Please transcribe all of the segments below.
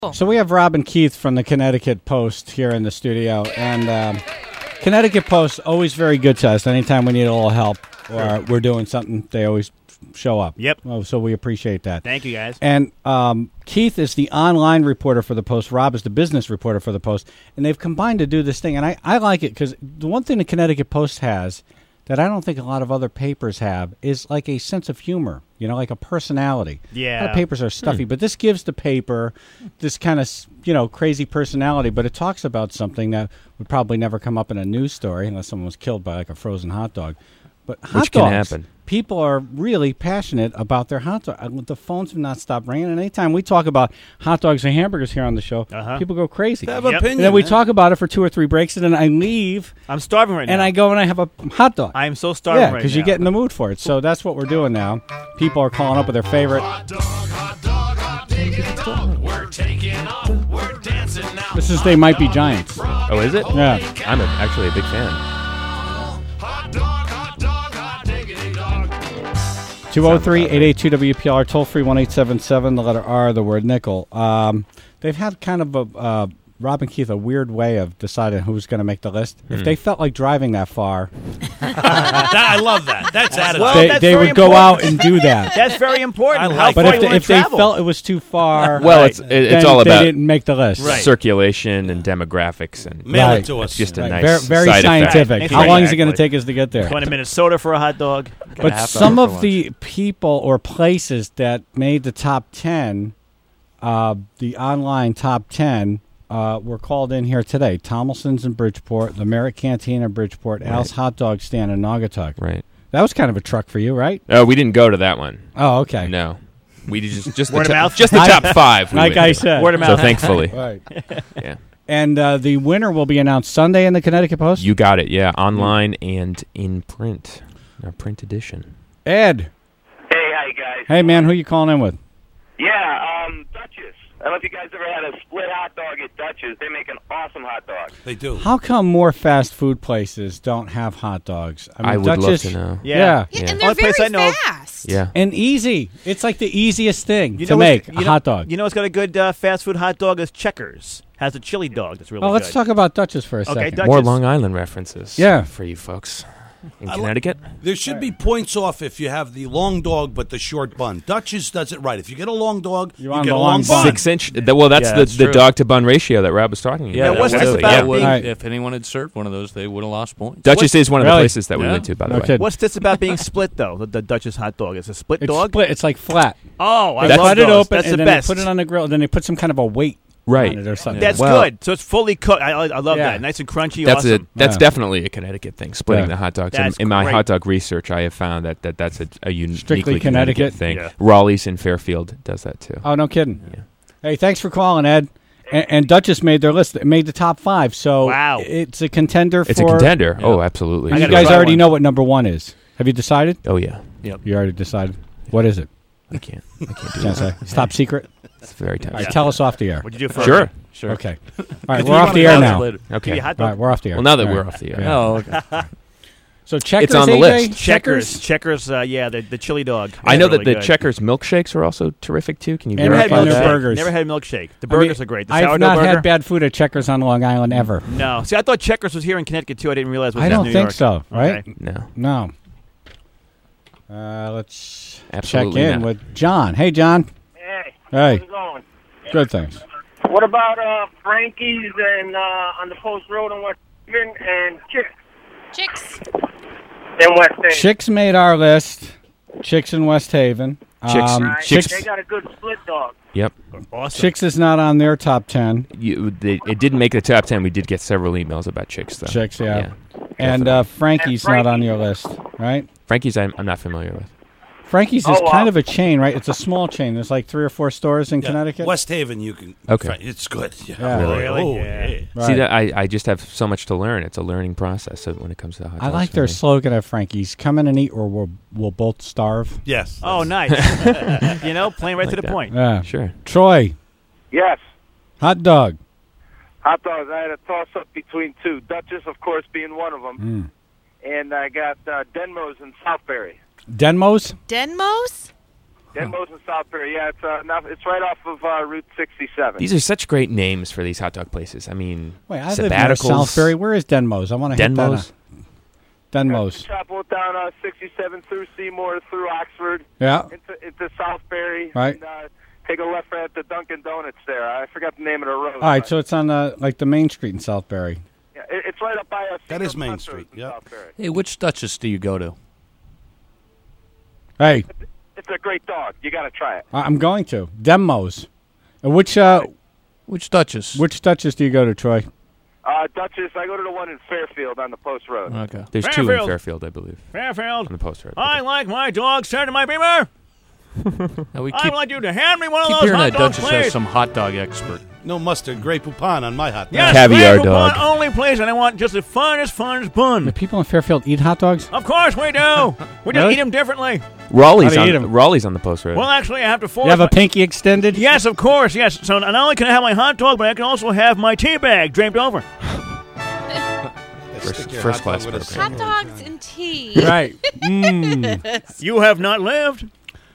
So we have Rob and Keith from the Connecticut Post here in the studio, and Connecticut Post always very good to us. Anytime we need a little help or we're doing something, they always show up. Yep. So we appreciate that. Thank you, guys. And Keith is the online reporter for the Post. Rob is the business reporter for the Post, and they've combined to do this thing. And I like it because the one thing the Connecticut Post has that I don't think a lot of other papers have is like a sense of humor, like a personality. Yeah. A lot of papers are stuffy, but this gives the paper this kind of, crazy personality, but it talks about something that would probably never come up in a news story unless someone was killed by like a frozen hot dog. But hot Which dogs, can happen. People are really passionate about their hot dog. The phones have not stopped ringing. And anytime we talk about hot dogs and hamburgers here on the show, people go crazy. They have opinion. And then we talk about it for 2 or 3 breaks, and then I leave. I'm starving right now. And I go and I have a hot dog. I am so starving right now. because you get in the mood for it. So that's what we're doing now. People are calling up with their favorite. We're taking off. We're dancing now. This is They Might Be Giants. Oh, is it? Yeah. I'm actually a big fan. Hot dog, hot dog, hot diggity dog. 203-882-WPLR, toll-free 1-877, the letter R, the word nickel. They've had kind of a, Rob and Keith, a weird way of deciding who's going to make the list. If they felt like driving that far, I love that. That's attitude. Well, that's they very would go important. out and do that. That's very important. I like How it. far But you wanna if they travel. felt it was too far, Well, Right. it's then all they about didn't make the list. Right. circulation and demographics, and Mail Right. it to us. it's just a Right. nice Very side effect. scientific. Right. How long is it going to Exactly. take us to get there? Going to Minnesota for a hot dog. But some of the people or places that made the top 10, the online top 10, were called in here today. Tomlinson's in Bridgeport, the Merritt Canteen in Bridgeport, Al's Hot Dog Stand in Naugatuck. Right. That was kind of a truck for you, right? Oh, we didn't go to that one. Oh, okay. No. We did just Word the of mouth? just the top 5. we Like went I to. said. Word of So mouth. thankfully, Right. yeah, And the winner will be announced Sunday in the Connecticut Post? you got it. Yeah, online and in print, our print edition. Ed. Hey, how you guys? Hey, man, who you calling in with? Yeah, Dutchess. I don't know if you guys ever had a split hot dog at Dutchess. They make an awesome hot dog. They do. How come more fast food places don't have hot dogs? I would love Duchess- to know. Yeah. Yeah. Yeah, Yeah. and they're Only place very I know- fast. Yeah. And easy. It's like the easiest thing You to know make, what's- a hot dog. You know what's got a good fast food hot dog is Checkers. Has a chili dog that's really Well, let's good. talk about Duchess for a Okay, second. Duchess. More Long Island references. Yeah. For you folks in I Connecticut. There should be points off if you have the long dog but the short bun. Dutchess does it right. If you get a long dog, You you want get the a long long bun. bun. 6-inch. Well, that's Yeah, the that's true. dog to bun ratio that Rob was talking about. Yeah, what's this about Yeah. being- Right. If anyone had served one of those, they would have lost points. Duchess is one of the Really? places that we Yeah. went to, by the No way. kidding. What's this about being split, though, the Dutchess hot dog? It's a split It's dog? split. It's like flat. Oh, I They love cut it those. open That's and the then best. they put it on the grill. And then they put some kind of a weight Right. on it or something. That's Well- good. So it's fully cooked. I love Yeah. that. Nice and crunchy. That's awesome. that's Yeah. definitely a Connecticut thing. Splitting Yeah. the hot dogs. That's In my great. hot dog research, I have found that's a uniquely Strictly Connecticut Connecticut? thing. Yeah. Raleigh's in Fairfield does that too. Oh, no kidding. Yeah. Hey, thanks for calling, Ed. And Duchess made their list. It made the top 5. So Wow. it's a contender It's for... a contender. Oh, absolutely. I You gotta guys try already one. know what number 1 is. Have you decided? Oh yeah. You already decided. What is it? I can't do Can't say. that. Top secret? It's very tough. All right, tell us off the air. What'd you do for Sure. Sure. Okay. All right, If we're you off wanna the air know now. Later. Give Okay. you a hot All dog? right, we're off the air. Well, now that All we're right. off the air. Yeah. Oh, okay. So Checkers, It's on the AJ? list. Checkers, yeah, the chili dog. I know Really that the good. Checkers milkshakes are also terrific too. Can you And Never verify had their that? milkshake. burgers. Never had a milkshake. The I mean, burgers are great. The I've sourdough not burger. had bad food at Checkers on Long Island ever. No. See, I thought Checkers was here in Connecticut too. I didn't realize it was I in don't New think York. so, right? Okay. No. No. Let's Absolutely check in not. with John. Hey, John. Hey, Hey. how's it going? Good things. What about Frankie's and on the Post Road in West Haven and Chicks. in West Haven? Chicks made our list. Chicks in West Haven. Chicks- Right? Chicks- They got a good split dog. Yep. Awesome. Chicks is not on their top 10. It didn't make the top 10. We did get several emails about Chicks though. Chicks, yeah. And definitely. Frankie's And not on Frankie's. your list, right? Frankie's, I'm not familiar with. Frankie's is Oh, wow. kind of a chain, right? It's a small chain. There's like 3 or 4 stores in Yeah. Connecticut. West Haven, you can. Okay. It's good. Yeah. Yeah. Really? Oh, Yeah. yeah. Right. See that I just have so much to learn. It's a learning process when it comes to hot dogs. I like for their me. slogan at Frankie's: "Come in and eat, or we'll both starve." Yes. Oh, nice. Playing right to the that. point. Yeah. Sure. Troy, Yes. hot dog. Hot dogs. I had a toss-up between 2. Dutchess, of course, being one of them. And I got Denmo's in Southbury. Denmo's. Denmo's? Denmo's in Southbury. Yeah, it's right off of Route 67. These are such great names for these hot dog places. I mean, Wait, I live near sabbaticals. Southbury. Where is Denmo's? I want to hit that. Denmo's? Denmo's. Travel down 67 through Seymour, through Oxford, Yeah. into Southbury. Right. And, take a left at the Dunkin' Donuts there. I forgot the name of the road. All right, so it's on like the main street in Southbury. Yeah, it's right up by us. That is Main Street, yeah. Hey, which Duchess do you go to? Hey, It's a great dog. You got to try it. I'm going to Denmo's. Which Which Duchess? Duchess do you go to, Troy? Duchess, I go to the one in Fairfield on the Post Road. Okay. There's two in Fairfield. Fairfield, I believe, Fairfield. on the post road. I like my dogs turned to my beamer. Now we I keep, would like you to hand me one of keep those hearing hot that dogs, Duchess please. has some hot dog expert. No mustard, Grey Poupon on my hot dog. Yes, Caviar Grey dog. Poupon only, please, and I want just the finest bun. The people in Fairfield eat hot dogs? Of course we do. We just Really? eat them differently. Raleigh's How do you eat 'em? Raleigh's on the post road. Well, actually, I have to force. You have a pinky extended? Yes, of course. Yes. So not only can I have my hot dog, but I can also have my tea bag draped over. Stick your first hot dog class with a program. Hot dogs and tea. Right. You have not lived.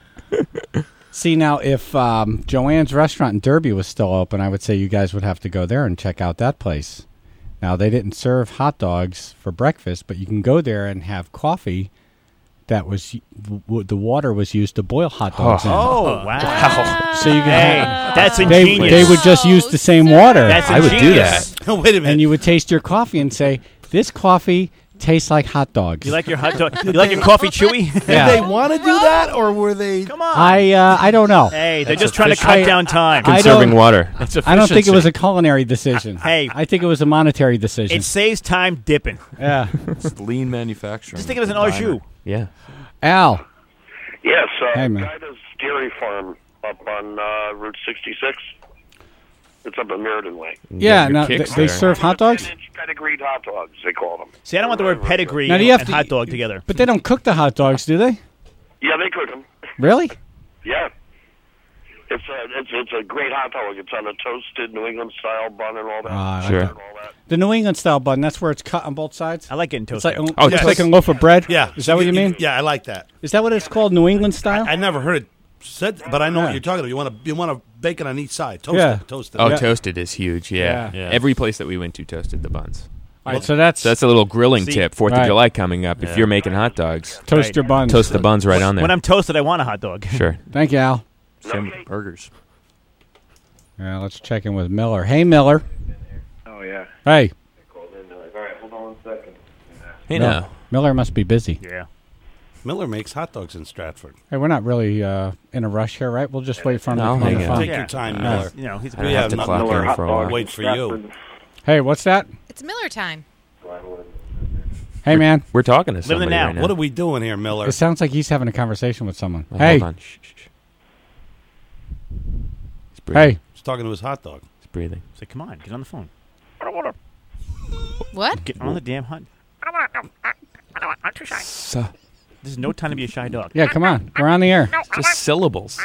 See, now, if Joanne's Restaurant in Derby was still open, I would say you guys would have to go there and check out that place. Now, they didn't serve hot dogs for breakfast, but you can go there and have coffee that was the water was used to boil hot dogs in. Oh, wow. So you can Hey, have, that's they ingenious. would just use the same water. That's I would do ingenious. that. Wait a minute. And you would taste your coffee and say, this coffee tastes like hot dogs. You like your hot dog? You like your coffee chewy? Did Yeah. they want to do that, or were they? Come on. I don't know. Hey, they're That's just trying to efficient. cut down time. I Conserving don't- water. That's I don't think it was efficiency. a culinary decision. Hey. I think it was a monetary decision. It saves time dipping. Yeah. It's lean manufacturing. Just think of it as an au jus. Yeah. Al. Yes, Hey, man. Guida's Dairy Farm up on Route 66. It's up in Meriden Way. Yeah, Your now kicks they there. serve hot dogs, 10-inch pedigreed hot dogs, they call them. See, I don't want the word pedigree Now, do you have and to- hot dog together. but they don't cook the hot dogs, do they? Yeah, they cook them. Really? Yeah. It's a great hot dog. It's on a toasted New England style bun and all that. I like Sure. And all that. The New England style bun. That's where it's cut on both sides. I like getting It's toasted. like Oh, it's yes. like a loaf of bread. Yeah. Is that what you mean? Yeah, I like that. Is that what it's called, New England style? I never heard it said, but I know Yeah. what you're talking about. You want to bake it on each side. Toast Yeah. it. Toast it. Oh, Yeah. toasted is huge. Yeah. Yeah. Every place that we went to toasted the buns. All right, so that's So that's a little grilling See- tip. 4th Right. of July coming up. If you're making hot dogs, toast your buns. toast the buns right on there. When I'm toasted, I want a hot dog. Sure. Thank you, Al. Same burgers. Yeah, let's check in with Miller. Hey, Miller. Oh, yeah. Hey, All right, hold on 1 second. Hey, No. now. Miller must be busy. Yeah. Miller makes hot dogs in Stratford. Hey, we're not really in a rush here, right? We'll just wait for him to No, come on hang the on. phone. Take Yeah. your time, Uh, Miller. You know, he's I don't Yeah, have to no- clock Miller in hot for a dog. while. Wait for you. Hey, what's that? It's Miller time. Hey, man. We're talking to Living somebody it now. right now. What are we doing here, Miller? It sounds like he's having a conversation with someone. Oh, Hey, Hold on. Shh, shh, shh. He's breathing. hey. He's talking to his hot dog. He's breathing. Say, come on, get on the phone. What? Get on the damn hot. So, This is no time to be a shy dog. Yeah, come on. We're on the air. just syllables.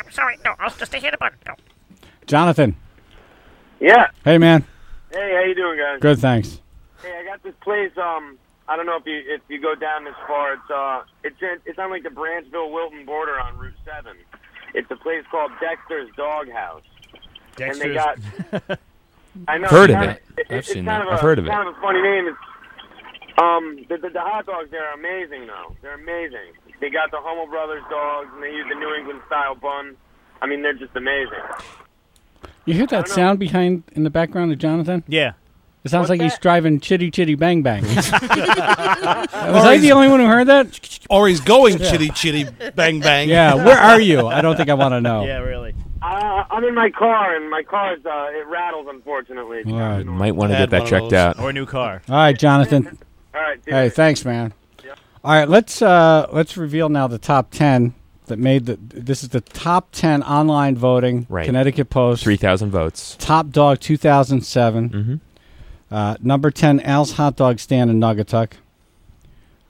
Jonathan. Yeah. Hey, man. Hey, how you doing, guys? Good, thanks. Hey, I got this place. I don't know if you go down this far. It's on like the Branchville-Wilton border on Route 7. It's a place called Dexter's Dog House. And they got. I know. Heard it's of kind it. It's I've seen kind that. of I've heard of it. Kind of a funny name. It's the hot dogs there are amazing though. They're amazing. They got the Hummel Brothers dogs and they use the New England style bun. I mean, they're just amazing. You hear that know. sound behind in the background of Jonathan? Yeah. It sounds What's like he's that? driving Chitty Chitty Bang Bang. Was I the only one who heard that? Or he's going chitty chitty bang bang. Yeah, where are you? I don't think I want to know. Yeah, really. I'm in my car and my car's it rattles unfortunately. All right. Might want to Had get that one of checked those. out. Or a new car. All right, Jonathan. All right. Hey, thanks, man. All right, let's reveal now the top 10 that made this is the top 10 online voting. Right. Connecticut Post. 3,000 votes. Top Dog 2007. Mm-hmm. Number 10, Al's Hot Dog Stand in Naugatuck.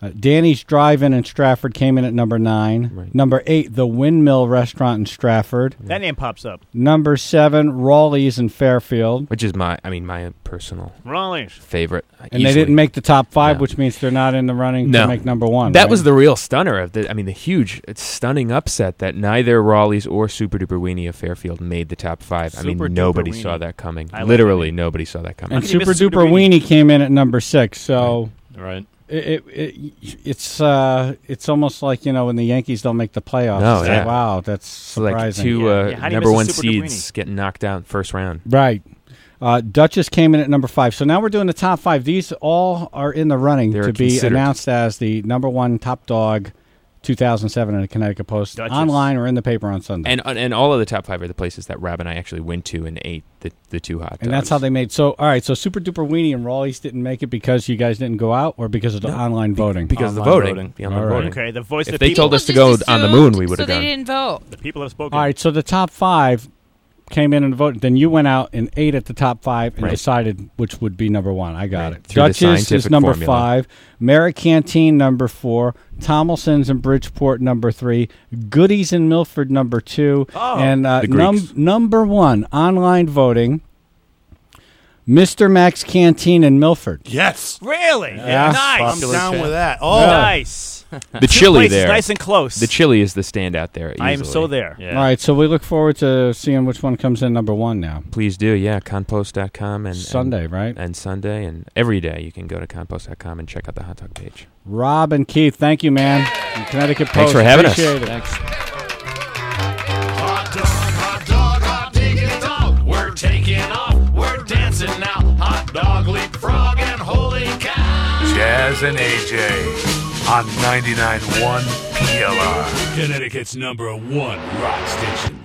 Danny's Drive-In in Stratford came in at number 9. Right. Number 8, the Windmill Restaurant in Stratford. That name pops up. Number 7, Rawleigh's in Fairfield. Which is my personal Rawleigh's. favorite. And they didn't make the top 5, No. which means they're not in the running No. to make number 1. That right? was the real stunner of the huge, stunning upset that neither Raleigh's or Super Duper Weenie of Fairfield made the top 5. Super Nobody Duper saw Weenie. that coming. I like Literally, that name. nobody saw that coming. And How can you Super miss Super Duper Duper Weenie came in at number 6. So Right. it's almost like, when the Yankees don't make the playoffs. No, It's yeah. like, wow, that's So like surprising. two Yeah, how do you number miss a 1 Super Duper seeds getting knocked out first round. Right. Duchess came in at number 5. So now we're doing the top 5. These all are in the running They're to be considered. announced as the number 1 top dog 2007 in the Connecticut Post, Duchess. online or in the paper on Sunday. And all of the top 5 are the places that Rob and I actually went to and ate the 2 hot dogs. And that's how they made. So, all right. So, Super Duper Weenie and Raleigh's didn't make it because you guys didn't go out, or because of the online voting. because of the Online voting. voting. The online All right. voting. Okay, the voice If of the they people. told us to People go just on the assumed, moon, we would have So gone. they didn't vote. The people have spoken. All right. So the top 5 came in and voted. Then you went out and ate at the top 5 and Right. decided which would be number 1. I got Right. it. Through the Duchess is scientific number formula. 5. Merritt Canteen number 4. Tomlinson's in Bridgeport number 3. Goodies in Milford number 2. Oh. And The Greeks. number 1 online voting. Mr. Max Canteen in Milford. Yes. Really? Yeah. Nice. I'm Popular down chain. with that. Oh, Nice. The Two chili places, there. nice and close. The chili is the standout there. I am easily. so there. Yeah. All right, so we look forward to seeing which one comes in number 1 now. Please do, yeah. Conpost.com and Sunday, right? and Sunday and every day you can go to conpost.com and check out the hot dog page. Rob and Keith, thank you, man. From Connecticut Post. Thanks for having us. Appreciate it. Thanks. Hot dog, diggity dog. We're taking off, we're dancing now. Hot dog, leapfrog, and holy cow. Jazz and AJ on 99.1 PLR. Connecticut's #1 rock station.